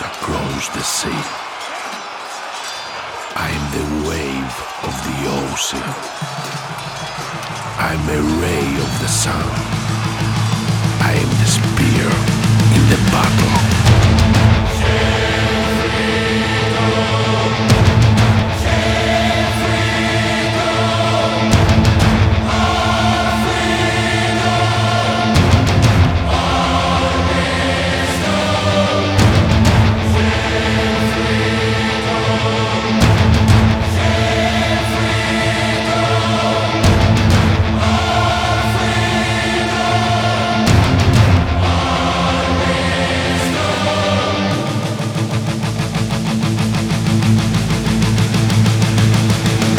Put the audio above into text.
waves across the sea. I'm the wave of the ocean. I'm a ray of the sun. I am the spear in the battle.